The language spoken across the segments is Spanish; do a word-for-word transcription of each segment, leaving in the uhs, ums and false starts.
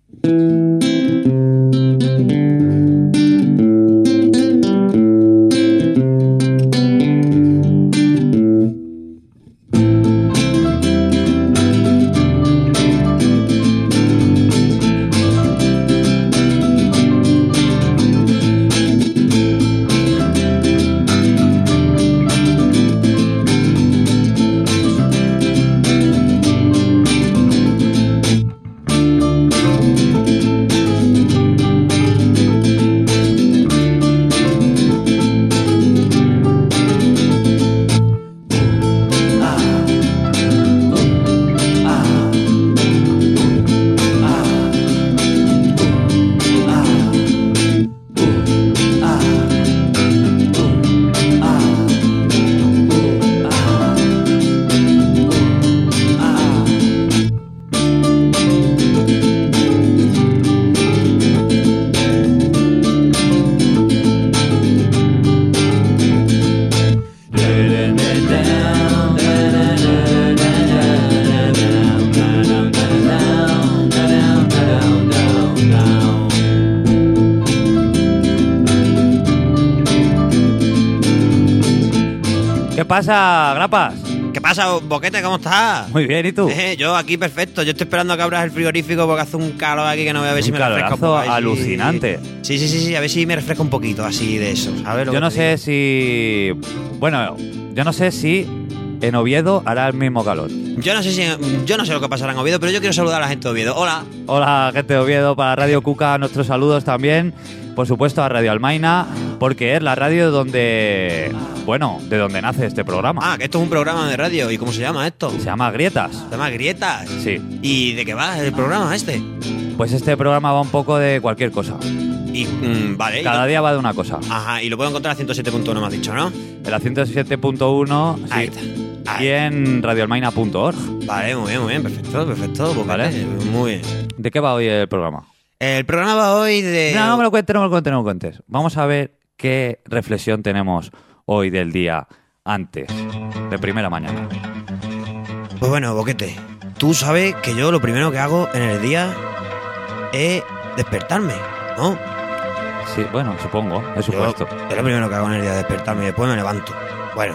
¿Qué pasa, Grapas? ¿Qué pasa, Boquete? ¿Cómo estás? Muy bien, ¿y tú? Eh, yo aquí perfecto. Yo estoy esperando a que abras el frigorífico porque hace un calor aquí que no voy a ver Un si me refresca un poco. calorazo alucinante. Sí, sí, sí, sí, a ver si me refresca un poquito así de eso, ¿sabes? Lo Yo que no te sé digo? si... Bueno, yo no sé si en Oviedo hará el mismo calor. Yo no sé si yo no sé lo que pasará en Oviedo, pero yo quiero saludar a la gente de Oviedo. Hola. Hola, gente de Oviedo, para Radio Cuca, nuestros saludos también. Por supuesto, a Radio Almaina, porque es la radio donde... Bueno, de donde nace este programa. Ah, que esto es un programa de radio. ¿Y cómo se llama esto? Se llama Grietas. Se llama Grietas. Sí. ¿Y de qué va el programa este? Pues este programa va un poco de cualquier cosa. Y, mm, vale. Cada y día va de una cosa. lo... Ajá, y lo puedo encontrar a ciento siete punto uno, me has dicho, ¿no? En la ciento siete punto uno, sí. Ahí está. Ahí. Y en radioalmaina punto org. Vale, muy bien, muy bien. Perfecto, perfecto. Boquete. Vale. Muy bien. ¿De qué va hoy el programa? El programa va hoy de... No, no me lo cuentes, no me lo cuentes, no me lo cuentes. Vamos a ver qué reflexión tenemos hoy del día antes, de primera mañana. Pues bueno, Boquete, tú sabes que yo lo primero que hago en el día es despertarme, ¿no? Sí, bueno, supongo, es Yo- supuesto. es lo primero que hago en el día, despertarme y después me levanto. Bueno,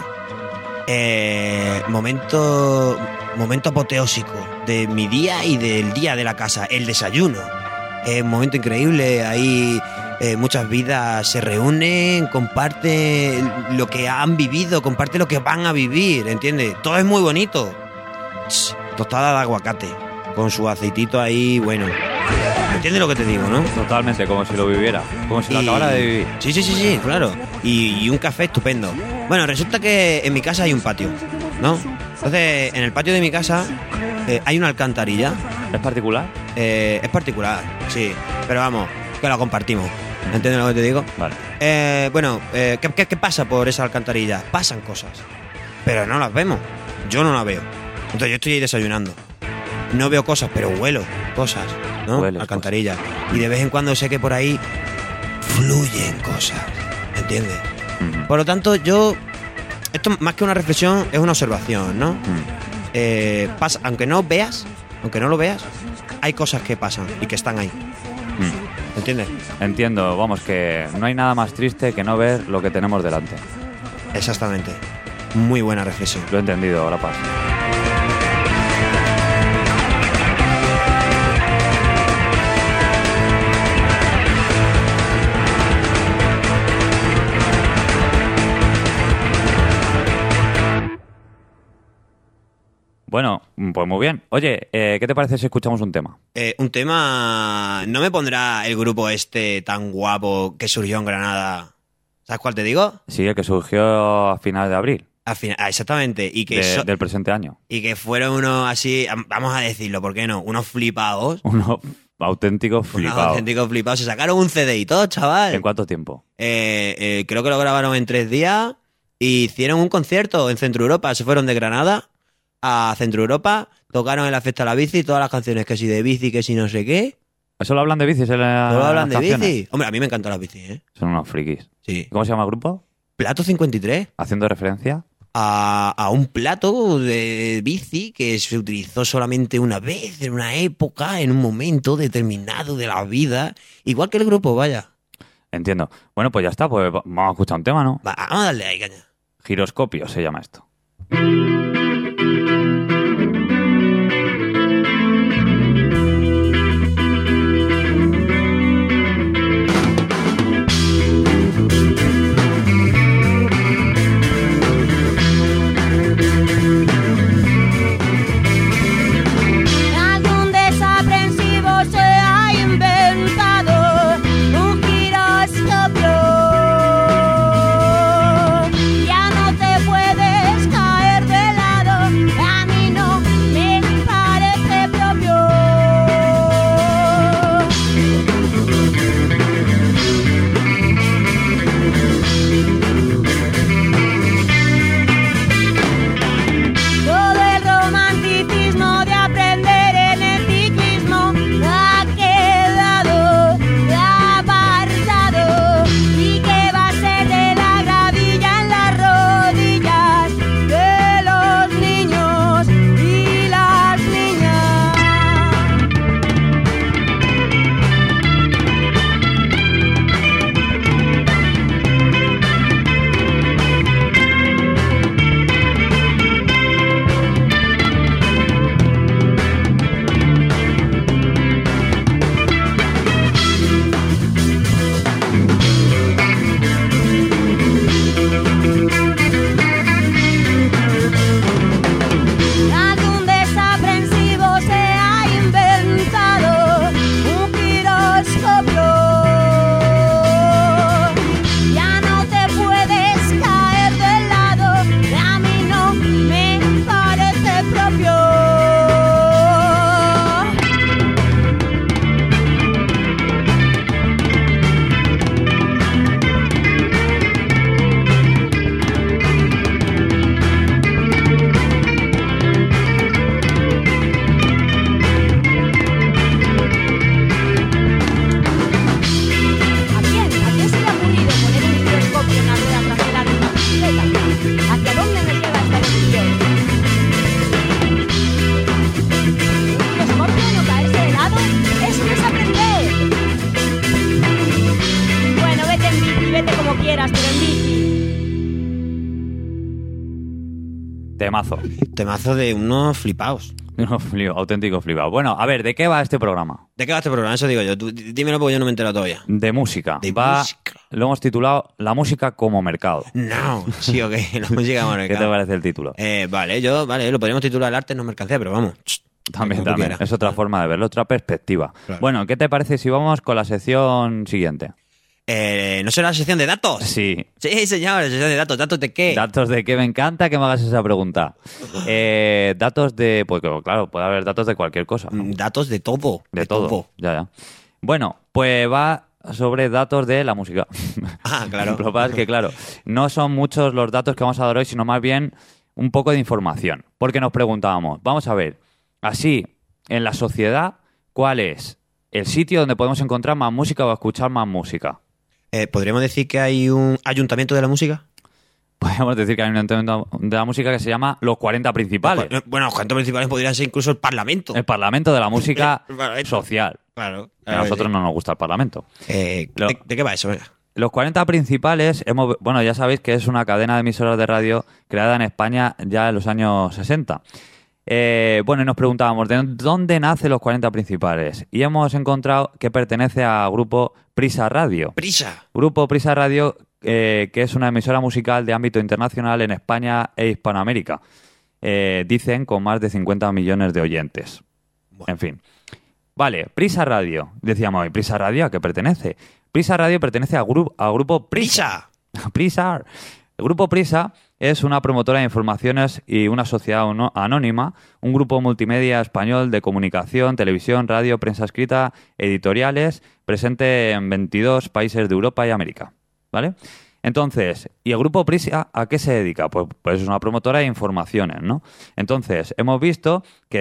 eh, momento, momento apoteósico de mi día y del día de la casa, el desayuno. Es un momento increíble, ahí eh, muchas vidas se reúnen, comparten lo que han vivido, comparten lo que van a vivir, ¿entiendes? Todo es muy bonito. Ch, tostada de aguacate, con su aceitito ahí, bueno. ¿Entiendes lo que te digo, no? Totalmente, como si lo viviera, como si lo Y- acabara de vivir. Sí, sí, sí, sí, claro. Y, y un café estupendo. Bueno, resulta que en mi casa hay un patio, ¿no? Entonces, en el patio de mi casa eh, hay una alcantarilla. ¿Es particular? Eh, es particular, sí. Pero vamos, que la compartimos. ¿Entiendes lo que te digo? Vale. Eh, bueno, eh, ¿qué, qué, qué pasa por esa alcantarilla? Pasan cosas. Pero no las vemos. Yo no las veo. Entonces yo estoy ahí desayunando. No veo cosas, pero huelo cosas, ¿no? Hueles Alcantarilla. Y de vez en cuando sé que por ahí fluyen cosas. ¿Entiendes? Ujú. Por lo tanto, yo... Esto más que una reflexión es una observación, ¿no? Mm. Eh, pasa, aunque no veas, aunque no lo veas, hay cosas que pasan y que están ahí. Mm. ¿Entiendes? Entiendo, vamos, que no hay nada más triste que no ver lo que tenemos delante. Exactamente. Muy buena reflexión. Lo he entendido, Grapas. Bueno, pues muy bien. Oye, eh, ¿qué te parece si escuchamos un tema? Eh, un tema... ¿No me pondrá el grupo este tan guapo que surgió en Granada? ¿Sabes cuál te digo? Sí, el que surgió a finales de abril Al final, ah, exactamente. Y que, de- so- del presente año. y que fueron unos así... am- Vamos a decirlo, ¿por qué no? Unos flipados. Unos auténticos Unos flipados. auténticos flipados. Se sacaron un C D y todo, chaval. ¿En cuánto tiempo? Eh, eh, creo que lo grabaron en tres días. Y hicieron un concierto en Centro Europa. Se fueron de Granada a Centro Europa. Tocaron en la fiesta de la bici todas las canciones, que si de bici, que si no sé qué. ¿Solo hablan de bicis en la- Todos hablan de las canciones? bici. Hombre, a mí me encantan las bicis, ¿eh? Son unos frikis. Sí. ¿Cómo se llama el grupo? Plato cincuenta y tres. Haciendo referencia. a, a un plato de bici que se utilizó solamente una vez, en una época, en un momento determinado de la vida. Igual que el grupo, vaya. Entiendo. Bueno, pues ya está, pues vamos a escuchar un tema, ¿no? Va, vamos a darle ahí, caña. Giroscopio se llama esto. Temazo. Temazo de unos flipaos. Unos flip, auténticos flipados. Bueno, a ver, ¿de qué va este programa? ¿De qué va este programa? Eso digo yo. Tú, dímelo porque yo no me he enterado todavía. De música. De va, música. Lo hemos titulado La música como mercado. No, sí, ok. La música como mercado. ¿Qué te parece el título? Eh, vale, yo, vale, lo podríamos titular arte no mercancía, pero vamos. También, como también. quieras. Es otra forma de verlo, otra perspectiva. Claro. Bueno, ¿qué te parece si vamos con la sección siguiente? Eh, ¿No será la sección de datos? Sí. Sí, señor, la sección de datos. ¿Datos de qué? ¿Datos de qué? Me encanta que me hagas esa pregunta. Eh, datos de... Pues claro, puede haber datos de cualquier cosa, ¿no? Mm, Datos de todo. De, todo. Ya, ya. Bueno, pues va sobre datos de la música. Ah, claro. Lo que pasa es que, claro, no son muchos los datos que vamos a dar hoy, sino más bien un poco de información. Porque nos preguntábamos, vamos a ver, así, en la sociedad, ¿cuál es el sitio donde podemos encontrar más música o escuchar más música? Eh, ¿Podríamos decir que hay un ayuntamiento de la música? Podríamos decir que hay un ayuntamiento de la música que se llama Los cuarenta Principales. Bueno, los cuarenta principales podrían ser incluso el parlamento. El Parlamento de la Música El Parlamento. Social. Claro. A nosotros no nos gusta el Parlamento. Eh, Lo- ¿de, de qué va eso? Venga. Los cuarenta Principales, hemos, bueno, ya sabéis que es una cadena de emisoras de radio creada en España ya en los años sesenta. Eh, bueno, y nos preguntábamos, ¿de dónde nacen los cuarenta Principales? Y hemos encontrado que pertenece al grupo Prisa Radio. ¡Prisa! Grupo Prisa Radio, eh, que es una emisora musical de ámbito internacional en España e Hispanoamérica. Eh, dicen con más de cincuenta millones de oyentes. Bueno. En fin. Vale, Prisa Radio. Decíamos, ¿y Prisa Radio a qué pertenece? Prisa Radio pertenece al, gru- al grupo Prisa. ¡Prisa! Prisa. El grupo Prisa es una promotora de informaciones y una sociedad ano- anónima, un grupo multimedia español de comunicación, televisión, radio, prensa escrita, editoriales, presente en veintidós países de Europa y América. ¿Vale? Entonces, ¿y el grupo Prisa a qué se dedica? Pues, pues es una promotora de informaciones, ¿no? Entonces, hemos visto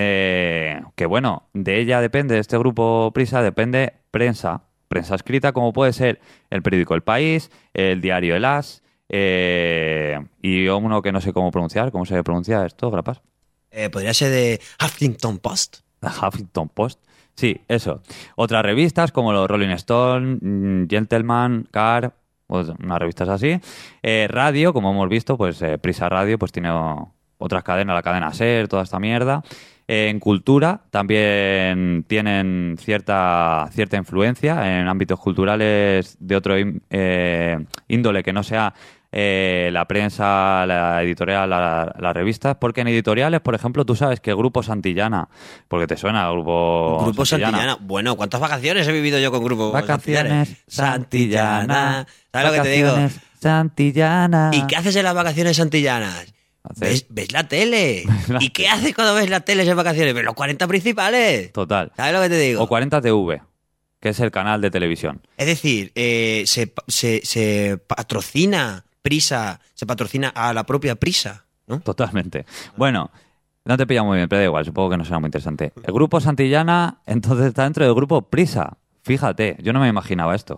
que, que, bueno, de ella depende, de este grupo Prisa, depende prensa, prensa escrita, como puede ser el periódico El País, el diario El As, Eh, y uno que no sé cómo pronunciar. ¿Cómo se pronuncia esto, Grapas? Eh, podría ser de Huffington Post. Huffington Post. Sí, eso. Otras revistas como los Rolling Stone, mm, Gentleman, Car, pues unas revistas así. Eh, radio, como hemos visto, pues eh, Prisa Radio pues tiene o- otras cadenas, la cadena SER, toda esta mierda. Eh, en cultura también tienen cierta, cierta influencia en ámbitos culturales de otro ín- eh, índole que no sea eh, la prensa, la editorial, la- las revistas, porque en editoriales, por ejemplo, tú sabes que el Grupo Santillana, porque te suena el Grupo, Grupo Santillana. Santillana. Bueno, ¿cuántas vacaciones he vivido yo con Grupo Vacaciones Santillana. ¿Sabes lo que te digo? Vacaciones Santillana. ¿Y qué haces en las vacaciones santillanas? Haces- ¿Ves, ves la tele? la ¿Y qué haces cuando ves la tele en vacaciones? Ves los cuarenta principales. Total. ¿Sabes lo que te digo? O cuarenta T V, que es el canal de televisión. Es decir, eh, se, se, se patrocina Prisa, se patrocina a la propia Prisa, ¿no? Totalmente. Bueno, no te pilla muy bien, pero da igual, supongo que no será muy interesante. El Grupo Santillana, entonces, está dentro del Grupo Prisa. Fíjate, yo no me imaginaba esto.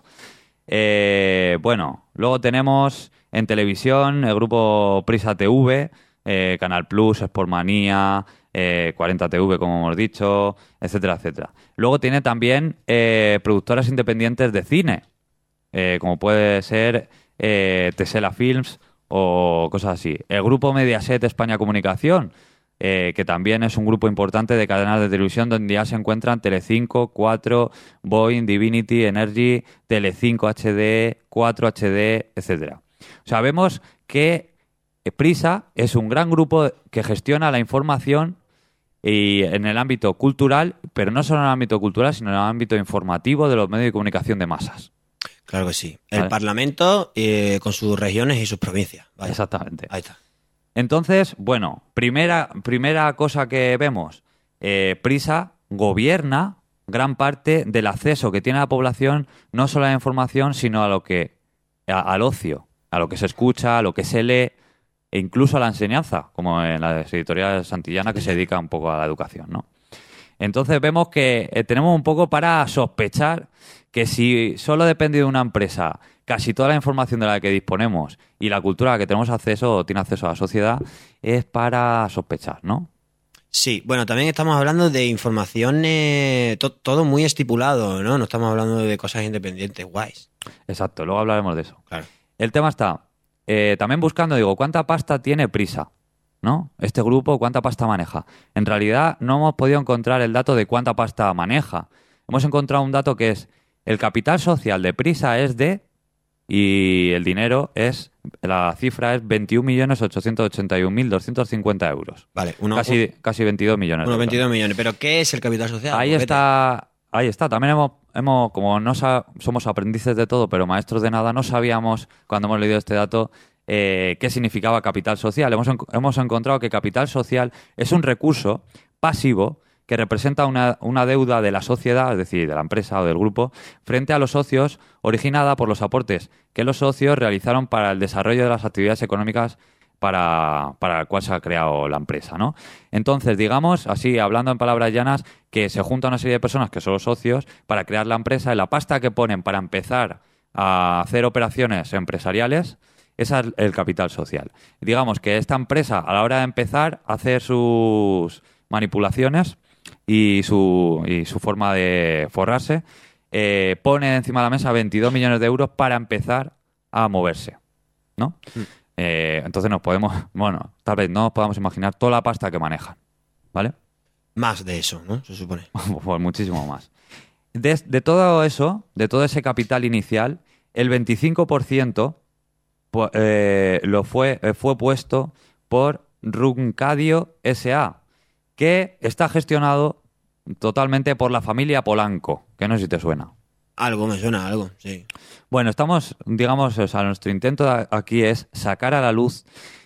Eh, bueno, luego tenemos en televisión el Grupo Prisa T V, eh, Canal Plus, Sportmanía, eh, cuarenta T V, como hemos dicho, etcétera, etcétera. Luego tiene también eh, productoras independientes de cine, eh, como puede ser eh, Tesela Films o cosas así. El grupo Mediaset España Comunicación, eh, que también es un grupo importante de cadenas de televisión donde ya se encuentran Telecinco, cuatro, Boeing, Divinity, Energy, Telecinco H D, cuatro H D, etcétera. O sea, vemos que Prisa es un gran grupo que gestiona la información y en el ámbito cultural, pero no solo en el ámbito cultural, sino en el ámbito informativo de los medios de comunicación de masas. Claro que sí. El Vale. Parlamento eh, con sus regiones y sus provincias. Vaya. Exactamente. Ahí está. Entonces, bueno, primera, primera cosa que vemos, eh, Prisa gobierna gran parte del acceso que tiene la población, no solo a la información, sino a lo que, a- al ocio, a lo que se escucha, a lo que se lee, e incluso a la enseñanza, como en las editoriales Santillana, que se dedica un poco a la educación, ¿no? Entonces vemos que eh, tenemos un poco para sospechar que si solo depende de una empresa casi toda la información de la que disponemos y la cultura a la que tenemos acceso o tiene acceso a la sociedad, es para sospechar, ¿no? Sí, bueno, también estamos hablando de información, eh, to- todo muy estipulado, ¿no? No estamos hablando de cosas independientes, guays. Exacto, luego hablaremos de eso. Claro. El tema está eh, también buscando, digo, ¿cuánta pasta tiene Prisa? ¿No? Este grupo, ¿cuánta pasta maneja? En realidad no hemos podido encontrar el dato de cuánta pasta maneja. Hemos encontrado un dato que es el capital social de Prisa es de, y el dinero es, la cifra es veintiún millones ochocientos ochenta y un mil doscientos cincuenta euros. Vale, uno, Casi, casi veintidós millones. de unos euros. veintidós millones. ¿Pero qué es el capital social? Ahí Boquete. está, ahí está. También hemos, hemos como no sa- somos aprendices de todo, pero maestros de nada, no sabíamos cuando hemos leído este dato eh, qué significaba capital social. Hemos, en- hemos encontrado que capital social es un recurso pasivo que representa una, una deuda de la sociedad, es decir, de la empresa o del grupo, frente a los socios, originada por los aportes que los socios realizaron para el desarrollo de las actividades económicas para, para el cual se ha creado la empresa, ¿no? Entonces, digamos, así, hablando en palabras llanas, que se junta una serie de personas que son los socios para crear la empresa y la pasta que ponen para empezar a hacer operaciones empresariales, ese es el capital social. Digamos que esta empresa, a la hora de empezar a hacer sus manipulaciones y su, y su forma de forrarse, eh, pone encima de la mesa veintidós millones de euros para empezar a moverse, ¿no? Mm. Eh, entonces nos podemos, bueno, tal vez no nos podamos imaginar toda la pasta que manejan, ¿vale? Más de eso, ¿no? Se supone. Pues muchísimo más. De, de todo eso, de todo ese capital inicial, el veinticinco por ciento pu- eh, lo fue, eh, fue puesto por Runcadio S A, que está gestionado totalmente por la familia Polanco, que no sé si te suena. Algo, me suena algo, sí. Bueno, estamos, digamos, o sea, nuestro intento de aquí es sacar a la luz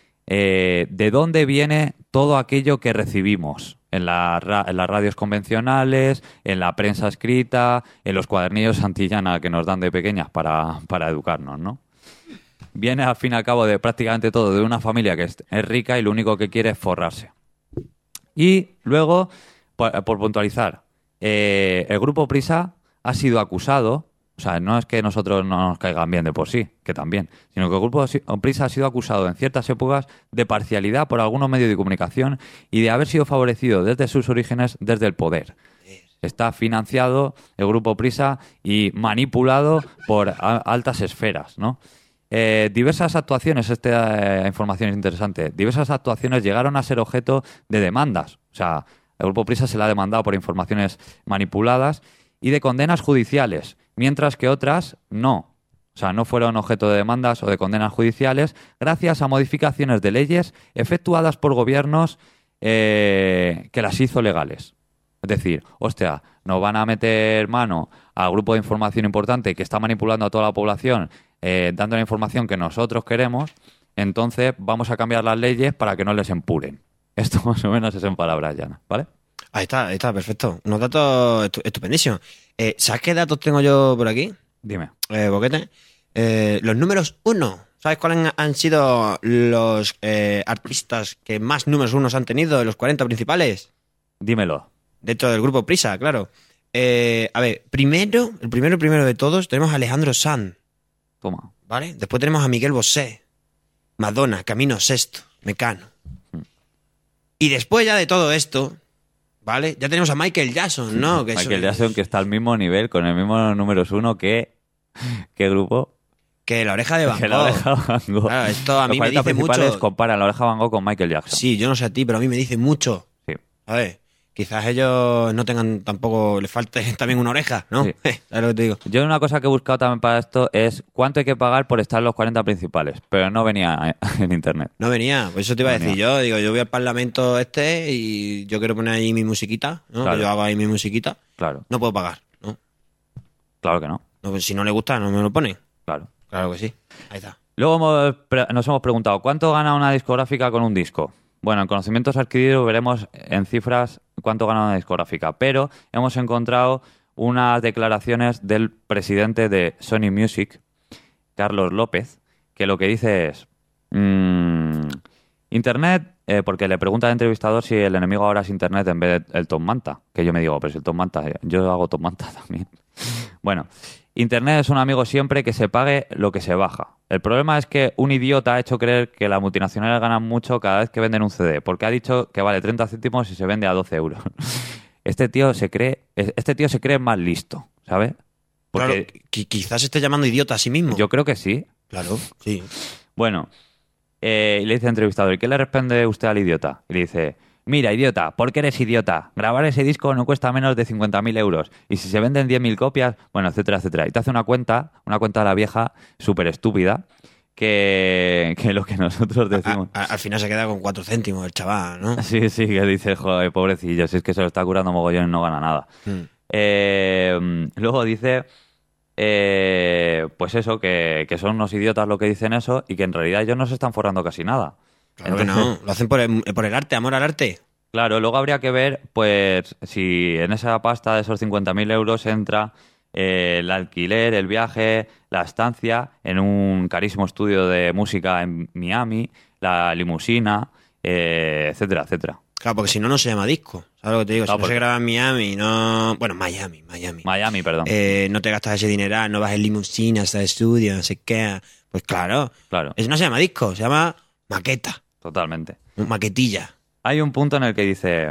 eh, de dónde viene todo aquello que recibimos en, la ra- en las radios convencionales, en la prensa escrita, en los cuadernillos Santillana que nos dan de pequeñas para, para educarnos, ¿no? Viene al fin y al cabo de prácticamente todo de una familia que es, es rica y lo único que quiere es forrarse. Y luego, por, por puntualizar, eh, el grupo Prisa ha sido acusado, o O sea, no es que nosotros no nos caigan bien de por sí, que también, sino que el Grupo Prisa ha sido acusado en ciertas épocas de parcialidad por algunos medios de comunicación y de haber sido favorecido desde sus orígenes desde el poder. Está financiado el Grupo Prisa y manipulado por a- altas esferas, ¿no? Eh, diversas actuaciones, esta eh, información es interesante, diversas actuaciones llegaron a ser objeto de demandas. O sea, el Grupo Prisa se le ha demandado por informaciones manipuladas y de condenas judiciales, mientras que otras no. O sea, no fueron objeto de demandas o de condenas judiciales gracias a modificaciones de leyes efectuadas por gobiernos eh, que las hizo legales. Es decir, hostia, nos van a meter mano al grupo de información importante que está manipulando a toda la población, eh, dando la información que nosotros queremos, entonces vamos a cambiar las leyes para que no les empuren. Esto más o menos es en palabras llanas, ¿vale? Ahí está, ahí está, perfecto. Unos datos estu- estupendísimos. Eh, ¿Sabes qué datos tengo yo por aquí? Dime. Eh, Boquete. Eh, los números uno. ¿Sabes cuáles han sido los eh, artistas que más números unos han tenido de los cuarenta principales? Dímelo. Dentro del Grupo Prisa, claro. Eh, a ver, primero, el primero primero de todos, tenemos a Alejandro Sanz, Toma. ¿vale? Después tenemos a Miguel Bosé, Madonna, Camino Sesto, Mecano. Y después ya de todo esto, ¿vale? Ya tenemos a Michael Jackson, ¿no? Que Michael eso- Jackson, que está al mismo nivel, con el mismo números uno que... ¿Qué grupo? Que la oreja de Van Que la Gogh. oreja Van Gogh. Claro, esto a Los mí me cuarenta dice principales mucho. comparan la oreja Van Gogh con Michael Jackson. Sí, yo no sé a ti, pero a mí me dice mucho. Sí. A ver, quizás ellos no tengan tampoco, les falte también una oreja, ¿no? Sí. ¿Sabes lo que te digo? Yo una cosa que he buscado también para esto es cuánto hay que pagar por estar en los cuarenta principales, pero no venía en internet. No venía, pues eso te iba No a decir venía. yo. Digo, yo voy al Parlamento este y yo quiero poner ahí mi musiquita, ¿no? Claro. Que yo hago ahí mi musiquita. Claro, No puedo pagar, ¿no? claro que no. No, pues si no le gusta, no me lo pone. Claro. Claro que sí. Ahí está. Luego hemos pre- nos hemos preguntado, ¿cuánto gana una discográfica con un disco? Bueno, en conocimientos adquiridos veremos en cifras cuánto gana una discográfica, pero hemos encontrado unas declaraciones del presidente de Sony Music, Carlos López, que lo que dice es... mm, Internet, eh, porque le pregunta al entrevistador si el enemigo ahora es Internet en vez del Top Manta, que yo me digo, pero si el Top Manta, eh, yo hago Top Manta también. Bueno, Internet es un amigo siempre que se pague lo que se baja. El problema es que un idiota ha hecho creer que las multinacionales ganan mucho cada vez que venden un C D, porque ha dicho que vale treinta céntimos y se vende a doce euros. Este tío se cree, este tío se cree más listo, ¿sabes? Porque Claro, qui- quizás esté llamando idiota a sí mismo. yo creo que sí. Claro, sí. Bueno, eh, y le dice al entrevistador, ¿y qué le responde usted al idiota? Y le dice, mira, idiota, ¿por qué eres idiota? Grabar ese disco no cuesta menos de cincuenta mil euros. Y si se venden diez mil copias, bueno, etcétera, etcétera. Y te hace una cuenta, una cuenta de la vieja, súper estúpida, que, que lo que nosotros decimos... A- a- al final se queda con cuatro céntimos el chaval, ¿no? Sí, sí, que dice, joder, pobrecillo, si es que se lo está curando mogollón y no gana nada. Mm. Eh, luego dice, eh, pues eso, que, que son unos idiotas lo que dicen eso y que en realidad ellos no se están forrando casi nada. Claro que Entonces, no. Lo hacen por el, por el arte, amor al arte. claro, luego habría que ver, pues, si en esa pasta de esos cincuenta mil euros entra eh, el alquiler, el viaje, la estancia en un carísimo estudio de música en Miami, la limusina, eh, etcétera, etcétera. Claro, porque si no, no se llama disco. ¿Sabes lo que te digo? Claro, si no porque- se graba en Miami, no... Bueno, Miami, Miami. Miami, perdón. Eh, no te gastas ese dineral, no vas en limusina hasta el estudio, no sé qué. Pues claro. Claro, Eso no se llama disco, se llama maqueta. totalmente. Maquetilla. Hay un punto en el que dice,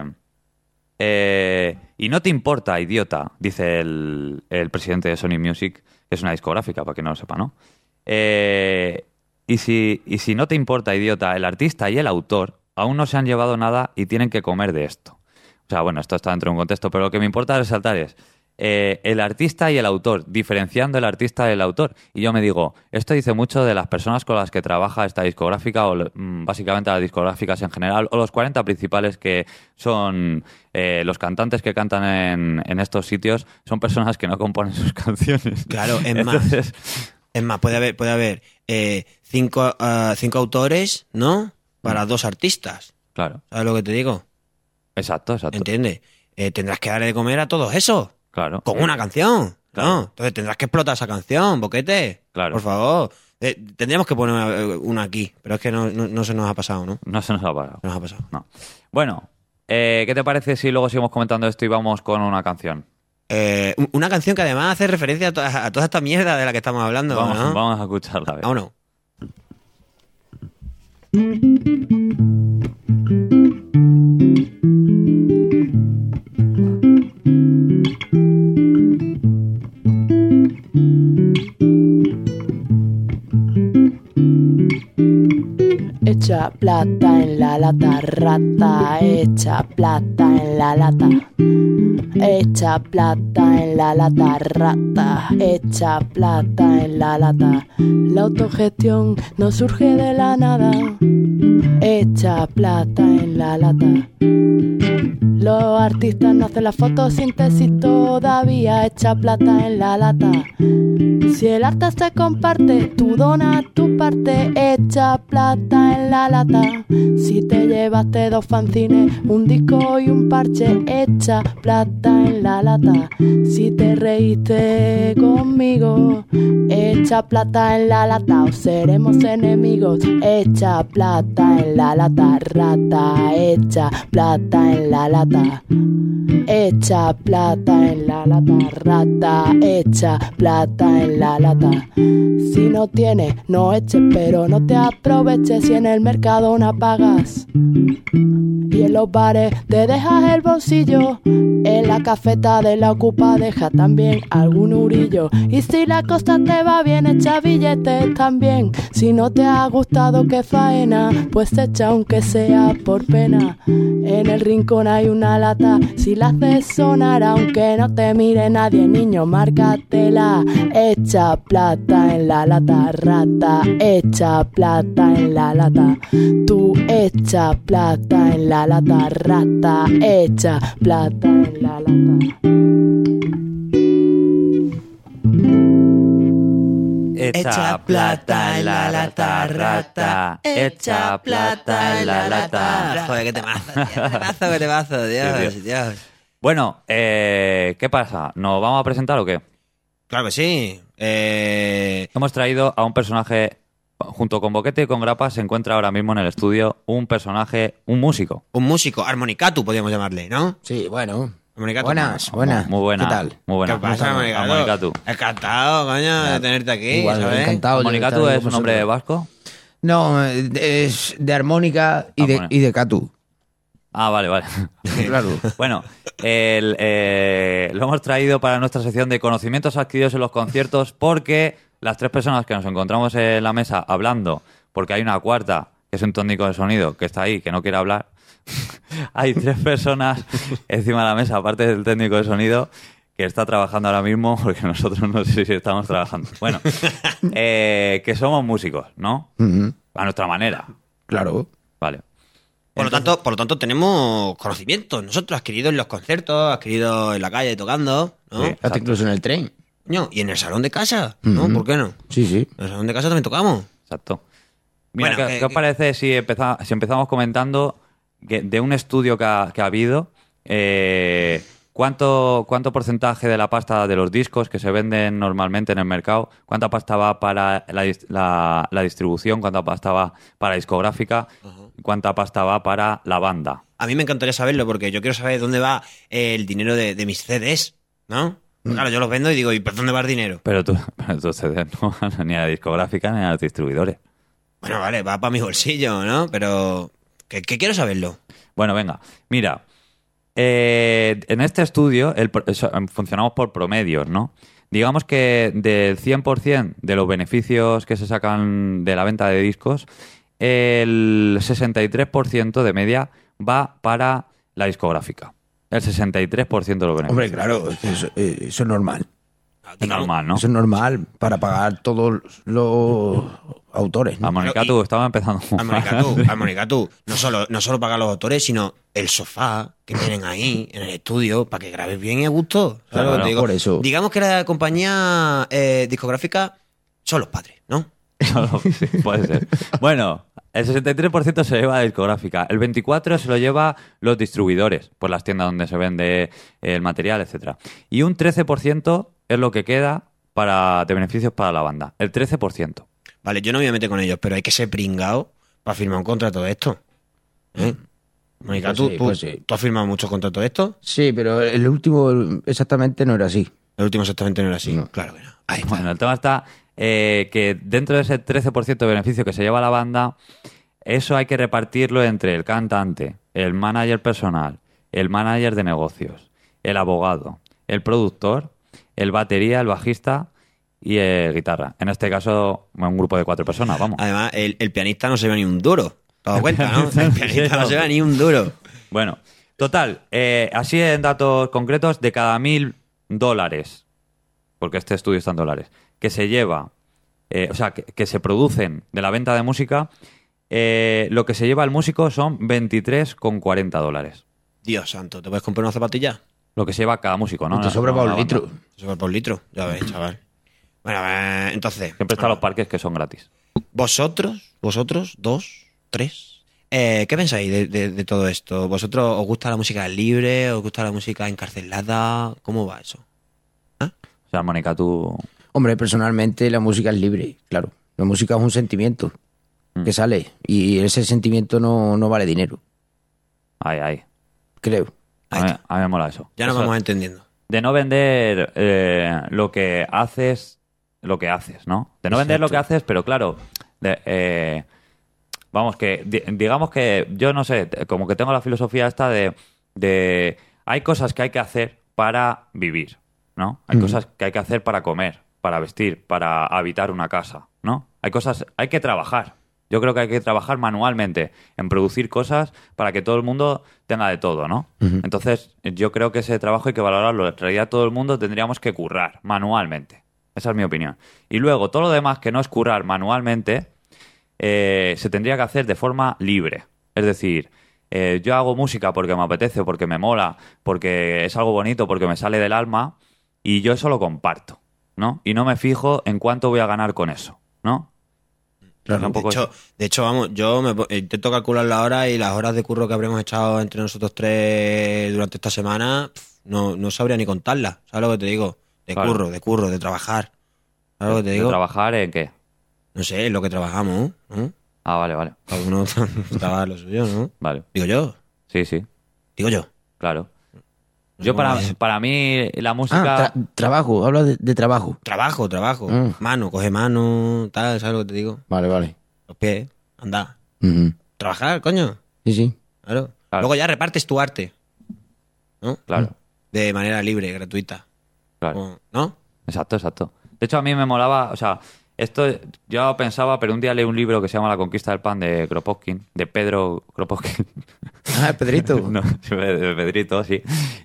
eh, y no te importa, idiota, dice el, el presidente de Sony Music, que es una discográfica, para que no lo sepa, ¿no? Eh, y, si, y si no te importa, idiota, el artista y el autor aún no se han llevado nada y tienen que comer de esto. O sea, bueno, esto está dentro de un contexto, pero lo que me importa resaltar es eh, el artista y el autor, diferenciando el artista del autor. Y yo me digo, esto dice mucho de las personas con las que trabaja esta discográfica, o mm, básicamente las discográficas en general, o los cuarenta principales que son eh, los cantantes que cantan en, en estos sitios, son personas que no componen sus canciones. Claro, es más. Entonces, Es más, puede haber, puede haber eh, cinco, ah, cinco autores, ¿no? Para dos artistas. claro, ¿Sabes lo que te digo? exacto, exacto. ¿Entiendes? Eh, tendrás que darle de comer a todos esos. Claro. Con una canción. Claro. ¿No? Entonces tendrás que explotar esa canción, boquete. Claro. Por favor. Eh, tendríamos que poner una, una aquí, pero es que no, no, no se nos ha pasado, ¿no? No se nos ha parado. No nos ha pasado. No. Bueno, eh, ¿qué te parece si luego seguimos comentando esto y vamos con una canción? Eh, una canción que además hace referencia a, to a toda esta mierda de la que estamos hablando. Vamos, ¿no? vamos a escucharla. A ver. Vámonos. Echa plata en la lata, rata, echa plata en la lata. Echa plata en la lata, rata, echa plata en la lata. La autogestión no surge de la nada. Echa plata en la lata. Los artistas no hacen la fotosíntesis todavía. Echa plata en la lata. Si el arte se comparte, tú donas tu parte. Echa plata en la lata. Si te llevaste dos fanzines, un disco y un parche, echa plata en la lata. Si te reíste conmigo, echa plata en la lata o seremos enemigos. Echa plata en la lata, rata, echa plata en la lata. Echa plata en la lata, rata, echa plata en la lata. Si no tienes, no eches, pero no te aproveches. Si en el mercado no pagas y en los bares te dejas el bolsillo, en la cafeta de la Ocupa deja también algún urillo. Y si la cosa te va bien, echa billetes también. Si no te ha gustado que faena, pues echa aunque sea por pena. En el rincón hay una lata, si la haces sonar aunque no te mire nadie, niño, márcatela. Echa plata en la lata, rata, echa plata en la lata. Tú echa plata en la lata, rata, echa plata en la lata. Echa plata en la lata, rata. Echa plata en la lata. Joder, qué temazo, tío, qué temazo, qué temazo, Dios, Sí, Dios. Bueno, eh, ¿qué pasa? ¿Nos vamos a presentar o qué? Claro que sí. Eh, Hemos traído a un personaje, junto con Boquete y con Grapa, se encuentra ahora mismo en el estudio un personaje, un músico. un músico, armonicatu podríamos llamarle, ¿no? Sí, bueno. Armonicatu. Buenas, buenas. Muy buena. ¿Qué tal? Muy buena. ¿Qué pasa, Armonicatu? Armonicatu. Encantado, coño, de tenerte aquí, Igual, ¿sabes? encantado. yo de ¿Armonicatu estar aquí es con un nombre vosotros. vasco? No, es de armónica y de, Armónica. y de catu. Ah, vale, vale. Claro. Bueno, el, eh, lo hemos traído para nuestra sección de conocimientos adquiridos en los conciertos porque las tres personas que nos encontramos en la mesa hablando, porque hay una cuarta, que es un técnico de sonido, que está ahí, que no quiere hablar, hay tres personas encima de la mesa, aparte del técnico de sonido, que está trabajando ahora mismo, porque nosotros no sé si estamos trabajando. Bueno, eh, que somos músicos, ¿no? Ujú. A nuestra manera. Claro. Vale. Por lo, tanto, por lo tanto, tenemos conocimientos nosotros adquiridos en los conciertos, adquiridos en la calle tocando, ¿no? Sí. Hasta incluso en el tren. Coño, y en el salón de casa, ¿no? Ujú. ¿Por qué no? Sí, sí. En el salón de casa también tocamos. Exacto. Mira, Bueno, ¿qué, que- qué os que- parece si, empeza- si empezamos comentando que de un estudio que ha, que ha habido, eh, ¿cuánto, cuánto porcentaje de la pasta de los discos que se venden normalmente en el mercado, cuánta pasta va para la, dis- la- la distribución, cuánta pasta va para la discográfica, cuánta pasta va para la banda? A mí me encantaría saberlo porque yo quiero saber dónde va el dinero de, de mis C Ds, ¿no? Claro, yo los vendo y digo, ¿y por dónde va el dinero? Pero tú, pero tú C Ds no van ni a la discográfica ni a los distribuidores. Bueno, vale, va para mi bolsillo, ¿no? Pero que, que quiero saberlo. Bueno, venga, mira, eh, en este estudio el pro- eso, em, funcionamos por promedios, ¿no? Digamos que del cien por ciento de los beneficios que se sacan de la venta de discos, el sesenta y tres por ciento de media va para la discográfica. El sesenta y tres por ciento de los beneficios. Hombre, claro, eso, eh, eso es normal. Es normal, ¿no? Eso es normal para pagar todos los autores, ¿no? A Mónica, Pero, y- tú estaba empezando. Armonicatu, Armonicatu, no solo, no solo pagar los autores, sino el sofá que tienen ahí en el estudio para que grabes bien y a gusto. ¿Sabes lo que Claro, te digo? por eso. Digamos que la compañía eh, discográfica son los padres, ¿no? Sí, puede ser. Bueno, el sesenta y tres por ciento se lleva la discográfica, el veinticuatro por ciento se lo lleva los distribuidores, pues las tiendas donde se vende el material, etcétera. Y un trece por ciento es lo que queda para de beneficios para la banda. El trece por ciento. Vale, yo no me voy a meter con ellos, pero hay que ser pringado para firmar un contrato de esto. ¿eh? Mónica, Pues ¿tú, sí, tú, pues sí. ¿tú has firmado muchos contratos de esto? Sí, pero el último exactamente no era así. El último exactamente no era así. No. Claro que no. Ahí está. Bueno, el tema está eh, que dentro de ese trece por ciento de beneficio que se lleva la banda, eso hay que repartirlo entre el cantante, el manager personal, el manager de negocios, el abogado, el productor, el batería, el bajista y el guitarra. En este caso, un grupo de cuatro personas, vamos. Además, el, el pianista no se lleva ni un duro. ¿Te has dado cuenta, no? El pianista no se lleva ni un duro. Bueno, total, eh, así en datos concretos, de cada mil dólares, porque este estudio está en dólares, que se lleva, eh, o sea, que, que se producen de la venta de música, eh, lo que se lleva el músico son veintitrés con cuarenta dólares. Dios santo, ¿te puedes comprar una zapatilla? Lo que se lleva cada músico, ¿no? Y te No, sobra no, para la un banda. litro. Eso va por litro, ya ves, chaval. Bueno, eh, entonces... Siempre están los parques que son gratis. Vosotros, vosotros, dos, tres... Eh, ¿Qué pensáis de, de- de todo esto? ¿Vosotros os gusta la música libre? ¿Os gusta la música encarcelada? ¿Cómo va eso? O sea, Mónica, tú... Hombre, personalmente la música es libre, claro. La música es un sentimiento Mm. que sale y ese sentimiento no, no vale dinero, Ay, ay. creo. A Ahí mí, está. a mí me mola eso. Ya nos Eso vamos entendiendo. De no vender eh, lo que haces, lo que haces, ¿no? De no vender lo que haces, pero claro, de, eh, vamos, que di- digamos que yo no sé, como que tengo la filosofía esta de, de hay cosas que hay que hacer para vivir, ¿no? Hay Ujú. cosas que hay que hacer para comer, para vestir, para habitar una casa, ¿no? Hay cosas, hay que trabajar. Yo creo que hay que trabajar manualmente en producir cosas para que todo el mundo tenga de todo, ¿no? Ujú. Entonces, yo creo que ese trabajo hay que valorarlo. En realidad, todo el mundo tendríamos que currar manualmente. Esa es mi opinión. Y luego, todo lo demás que no es currar manualmente, eh, se tendría que hacer de forma libre. Es decir, eh, yo hago música porque me apetece, porque me mola, porque es algo bonito, porque me sale del alma, y yo eso lo comparto, ¿no? Y no me fijo en cuánto voy a ganar con eso, ¿no? Claro, Un De poco hecho, de hecho, vamos, yo me po- intento calcular la hora y las horas de curro que habremos echado entre nosotros tres durante esta semana, pf, no, no sabría ni contarlas. ¿Sabes lo que te digo? De Claro. curro, de curro, de trabajar. ¿Sabes lo que te ¿De digo? trabajar en qué? No sé, es lo que trabajamos, ¿no? Ah, vale, vale. Cada uno trabaja lo suyo, ¿no? Vale. Digo yo, Sí, sí, digo yo. claro. No Yo sé para, cómo es. para mí la Ah, música... tra- trabajo, habla de, de trabajo. Trabajo, trabajo. Mm. Mano, coge mano, tal, ¿sabes lo que te digo? Vale, vale. Los pies, anda. Ujú. Trabajar, coño. Sí, sí. Claro. Claro. Luego ya repartes tu arte, ¿no? Claro, De manera libre, gratuita. claro. O- ¿No? Exacto, exacto. De hecho, a mí me molaba, o sea, esto yo pensaba, pero un día leí un libro que se llama La conquista del pan de Kropotkin, de Pedro Kropotkin. Ah, Pedrito. No, de Pedrito, sí.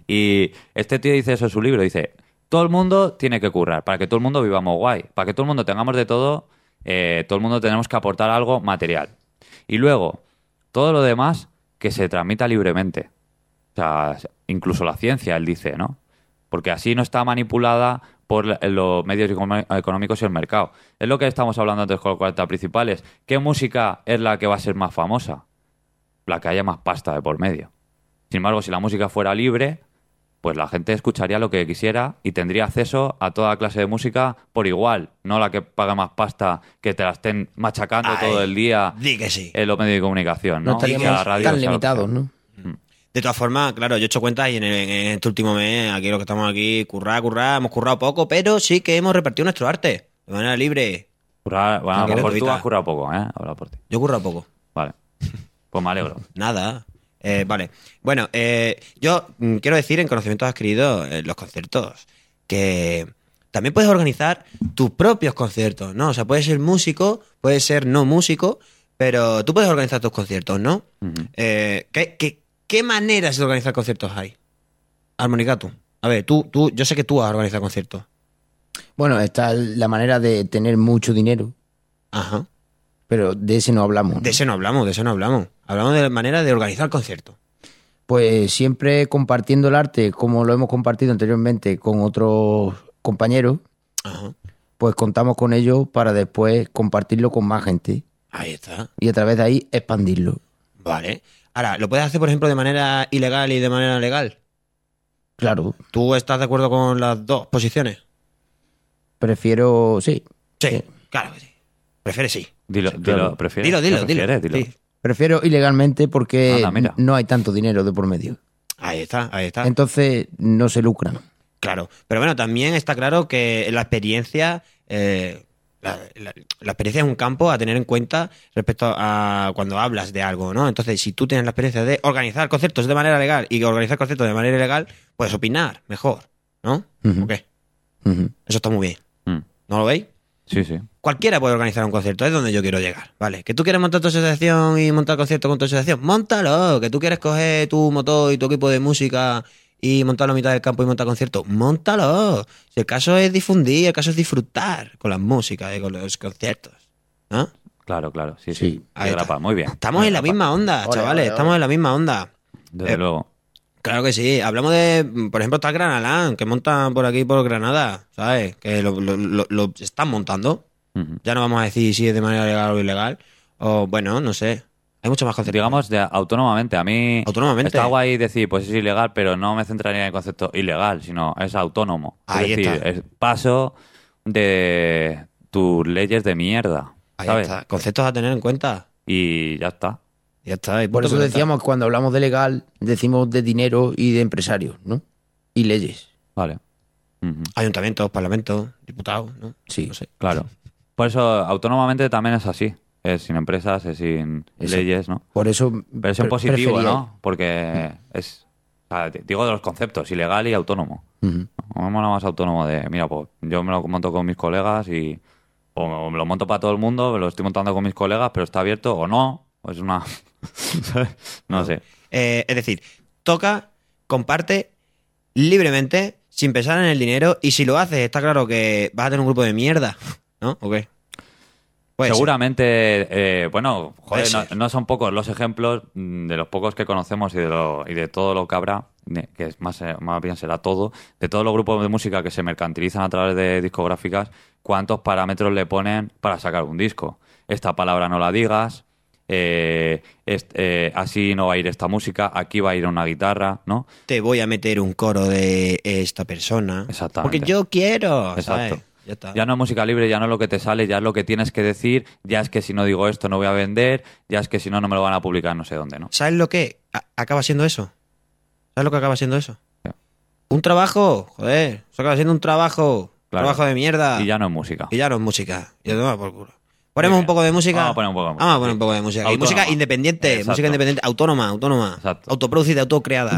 Y este tío dice eso en su libro, dice, todo el mundo tiene que currar, para que todo el mundo vivamos guay, para que todo el mundo tengamos de todo, eh, todo el mundo tenemos que aportar algo material. Y luego, todo lo demás que se transmita libremente. O sea, incluso la ciencia, él dice, ¿no? Porque así no está manipulada por la- los medios econo- económicos y el mercado. Es lo que estamos hablando antes con los cuarenta principales. ¿Qué música es la que va a ser más famosa? La que haya más pasta de por medio. Sin embargo, si la música fuera libre, pues la gente escucharía lo que quisiera y tendría acceso a toda clase de música por igual, no la que paga más pasta, que te la estén machacando Ay, todo el día Di que sí. en los medios de comunicación, ¿no? No estaríamos Y a la radio, tan sea lo que limitados, sea. ¿no? De todas formas, claro, yo he hecho cuentas y en, el- en este último mes, aquí los que estamos aquí, currar, currar, hemos currado poco, pero sí que hemos repartido nuestro arte de manera libre. Currar- bueno, a lo Qué mejor tú gratuita. has currado poco, ¿eh? Habla por ti. Yo he currado poco. Vale. Pues me alegro. Nada. Eh, vale. Bueno, eh, yo mm, quiero decir en conocimientos adquiridos en los conciertos que también puedes organizar tus propios conciertos, ¿no? O sea, puedes ser músico, puedes ser no músico, pero tú puedes organizar tus conciertos, ¿no? Ujú. Eh, ¿qué, qué, qué maneras de organizar conciertos hay? Armónica, tú. A ver, tú, tú, yo sé que tú has organizado conciertos. Bueno, está la manera de tener mucho dinero, Ajá. pero de ese no hablamos, ¿no? De ese no hablamos, de ese no hablamos. Hablamos de la manera de organizar conciertos. Pues siempre compartiendo el arte, como lo hemos compartido anteriormente con otros compañeros, Ajá. pues contamos con ellos para después compartirlo con más gente Ahí está. y a través de ahí expandirlo. Vale. Ahora, ¿lo puedes hacer, por ejemplo, de manera ilegal y de manera legal? Claro, ¿Tú estás de acuerdo con las dos posiciones? prefiero, sí. Sí, Sí. claro que sí. Prefieres sí. Dilo, Sí, dilo, claro. ¿prefieres? Dilo, dilo, ¿Qué dilo. prefieres? Dilo. Sí. Prefiero ilegalmente porque Anda, mira. no hay tanto dinero de por medio. Ahí está, ahí está. Entonces no se lucran. Claro, pero bueno, también está claro que la experiencia, eh, la, la- la experiencia es un campo a tener en cuenta respecto a cuando hablas de algo, ¿no? Entonces, si tú tienes la experiencia de organizar conciertos de manera legal y organizar conciertos de manera ilegal, puedes opinar mejor, ¿no? Ujú. ¿O qué? Ujú. Eso está muy bien. Mm. ¿No lo veis? Sí, sí. Cualquiera puede organizar un concierto, es donde yo quiero llegar, ¿vale? Que tú quieres montar tu asociación y montar concierto con tu asociación, móntalo. Que tú quieres coger tu motor y tu equipo de música y montarlo a mitad del campo y montar concierto, móntalo. Si el caso es difundir, el caso es disfrutar con la música y con los conciertos, ¿no? Claro, claro. Sí, sí. Sí, ahí Sí, está. grapa, muy bien. Estamos en la Grapa. misma onda, Ole, chavales, ole, estamos ole. en la misma onda. Desde Eh, luego. Claro que sí. Hablamos de, por ejemplo, está Granalán, que montan por aquí, por Granada, ¿sabes? Que lo, lo- lo- lo están montando. Ujú. Ya no vamos a decir si es de manera legal o ilegal. O, bueno, no sé. Hay mucho más conciertos. Digamos, de, autónomamente. A mí Autónomamente. está guay decir, pues es ilegal, pero no me centraría en el concepto ilegal, sino es autónomo. Ahí es decir, está. es paso de tus leyes de mierda, Ahí ¿sabes? está. Conceptos a tener en cuenta. Y ya está. Ya está. y Por punto eso pelota. decíamos que cuando hablamos de legal, decimos de dinero y de empresarios, ¿no? Y leyes. Vale. Ujú. Ayuntamientos, parlamentos, diputados, ¿no? Sí. No sé. Claro. Por eso, autónomamente también es así. Es sin empresas, es sin Eso. leyes, ¿no? Por eso. Pero es en pre- positivo, prefería- ¿no? Porque es... o sea, te- digo de los conceptos, ilegal y autónomo. Ujú. No me mola más autónomo de, mira, pues yo me lo monto con mis colegas y... O me- o me lo monto para todo el mundo, me lo estoy montando con mis colegas, pero está abierto o no. O es una... no sé. Eh, es decir, toca, comparte libremente, sin pensar en el dinero. Y si lo haces, está claro que vas a tener un grupo de mierda, ¿no? ¿O qué? Puede ser. Seguramente, eh, bueno, joder, Puede no, ser. no son pocos los ejemplos mm, de los pocos que conocemos y de, lo, y de todo lo que habrá, de- que es más, eh, más bien será todo, de todos los grupos de música que se mercantilizan a través de discográficas, cuántos parámetros le ponen para sacar un disco. Esta palabra no la digas, eh, est- eh, así no va a ir esta música, aquí va a ir una guitarra, ¿no? Te voy a meter un coro de esta persona. Exactamente. Porque yo quiero, ¿sabes? Exacto. Ya está. Ya no es música libre, ya no es lo que te sale, ya es lo que tienes que decir, ya es que si no digo esto no voy a vender, ya es que si no no me lo van a publicar no sé dónde, ¿no? ¿Sabes lo que a- acaba siendo eso? ¿Sabes lo que acaba siendo eso? Sí. Un trabajo, joder. Eso acaba siendo un trabajo. Claro. Trabajo de mierda. Y ya no es música. Y ya no es música. Y ya toma por culo. Ponemos Muy un poco de música. Vamos a poner un poco de música. Vamos a poner un poco de música. Y Autónoma. música independiente. Exacto. Música independiente. Autónoma, autónoma. Exacto. Autoproducida, autocreada.